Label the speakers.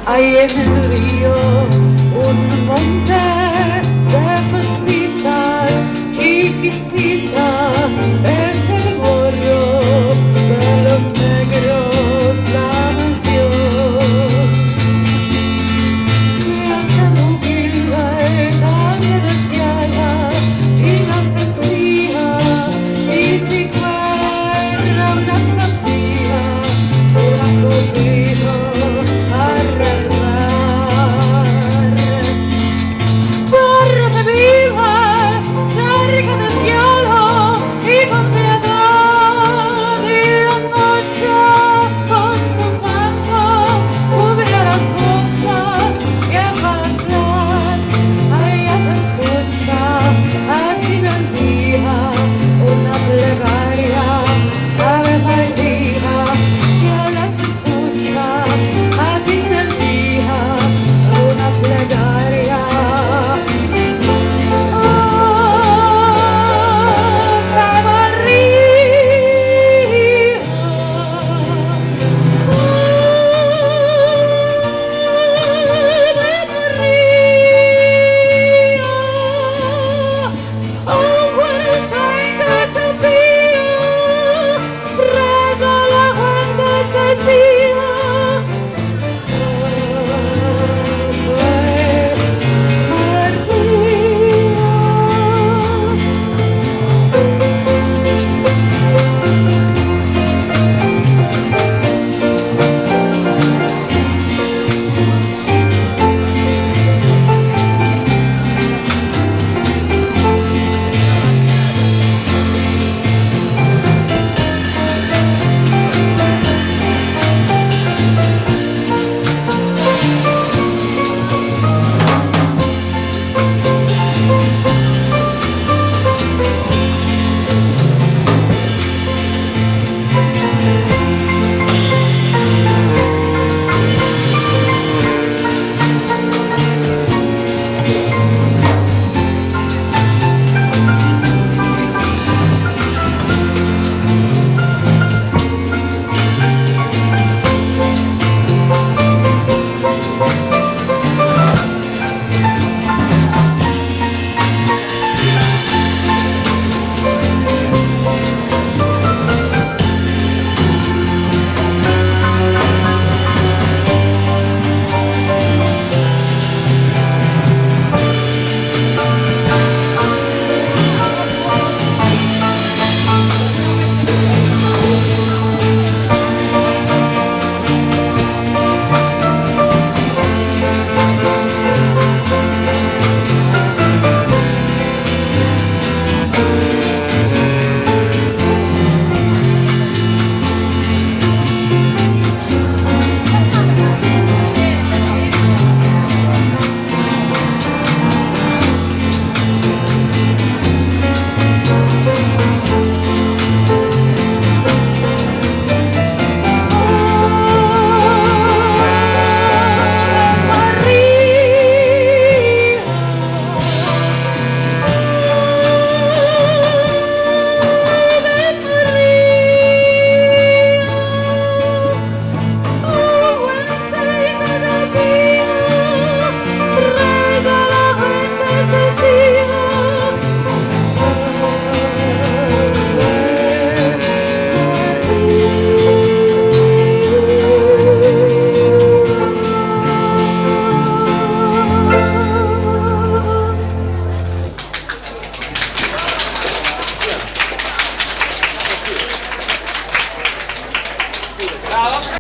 Speaker 1: Hay en el río un monte de cositas chiquititas, es el barrio de los negros, la mansión. Y hasta humilde, tan deseada y tan sencilla, y si fuera una capilla, una corrido a Barra de viva, cerca del cielo y con piedad, y la noche con su manto cubre las cosas que pasan. Allá se escucha al final del día una plegaria, Ave María, y ahora se escucha al final del día una plegaria.
Speaker 2: Bravo.